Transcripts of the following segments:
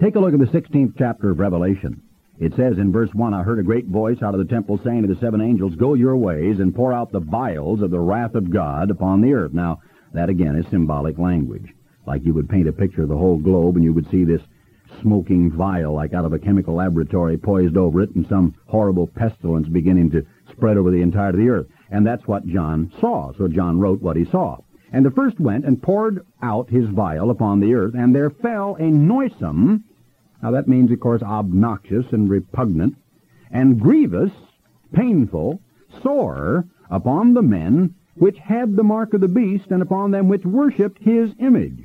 Take a look at the 16th chapter of Revelation. It says in verse 1, I heard a great voice out of the temple saying to the seven angels, Go your ways and pour out the vials of the wrath of God upon the earth. Now, that again is symbolic language. Like you would paint a picture of the whole globe and you would see this smoking vial like out of a chemical laboratory poised over it and some horrible pestilence beginning to spread over the entirety of the earth. And that's what John saw. So John wrote what he saw. And the first went and poured out his vial upon the earth, and there fell a noisome, now that means, of course, obnoxious and repugnant, and grievous, painful, sore upon the men which had the mark of the beast, and upon them which worshipped his image.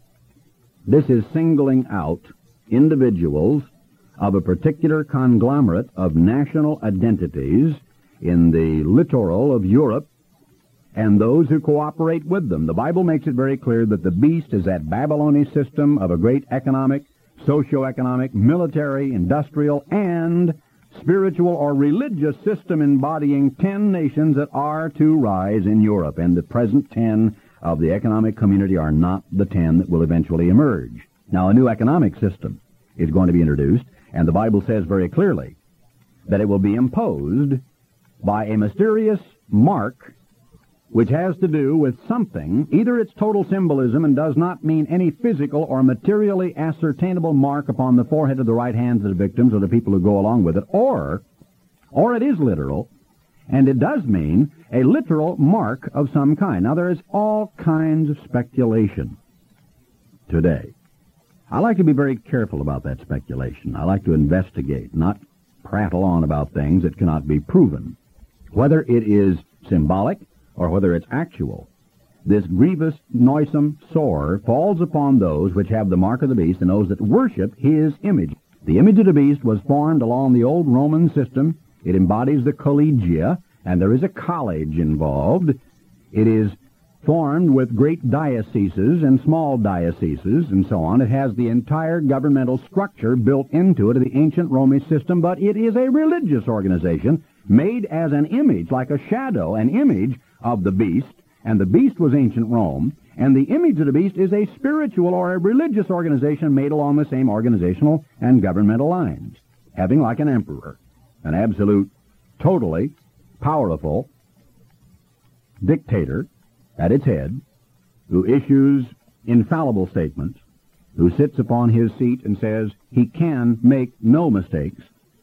This is singling out individuals of a particular conglomerate of national identities in the littoral of Europe and those who cooperate with them. The Bible makes it very clear that the beast is that Babylonian system of a great economic, socio-economic, military, industrial, and spiritual or religious system embodying 10 nations that are to rise in Europe. And the present 10 of the economic community are not the 10 that will eventually emerge. Now, a new economic system is going to be introduced, and the Bible says very clearly that it will be imposed by a mysterious mark which has to do with something, either its total symbolism and does not mean any physical or materially ascertainable mark upon the forehead of the right hands of the victims or the people who go along with it, or it is literal, and it does mean a literal mark of some kind. Now, there is all kinds of speculation today. I like to be very careful about that speculation. I like to investigate, not prattle on about things that cannot be proven. Whether it is symbolic or whether it's actual, this grievous, noisome sore falls upon those which have the mark of the beast and those that worship his image. The image of the beast was formed along the old Roman system. It embodies the collegia, and there is a college involved. It is formed with great dioceses and small dioceses and so on. It has the entire governmental structure built into it of the ancient Roman system, but it is a religious organization made as an image, like a shadow, an image of the beast, and the beast was ancient Rome, and the image of the beast is a spiritual or a religious organization made along the same organizational and governmental lines, having like an emperor, an absolute, totally powerful dictator at its head, who issues infallible statements, who sits upon his seat and says he can make no mistakes.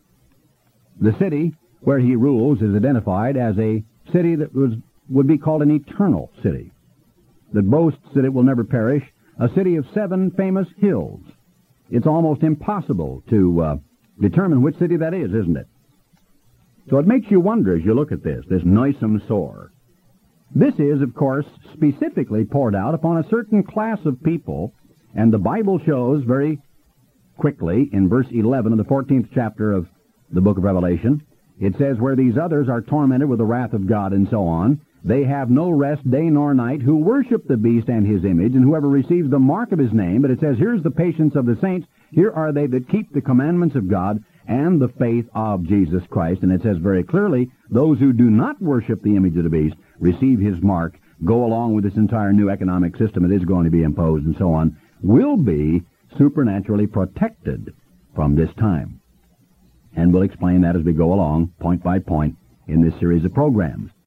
The city where he rules is identified as a city that would be called an eternal city, that boasts that it will never perish, a city of 7 famous hills. It's almost impossible to determine which city that is, isn't it? So it makes you wonder as you look at this noisome sore. This is, of course, specifically poured out upon a certain class of people, and the Bible shows very quickly in verse 11 of the 14th chapter of the book of Revelation, it says, where these others are tormented with the wrath of God and so on, they have no rest day nor night, who worship the beast and his image, and whoever receives the mark of his name. But it says, here's the patience of the saints. Here are they that keep the commandments of God and the faith of Jesus Christ. And it says very clearly, those who do not worship the image of the beast, receive his mark, go along with this entire new economic system that is going to be imposed and so on, will be supernaturally protected from this time. And we'll explain that as we go along, point by point, in this series of programs.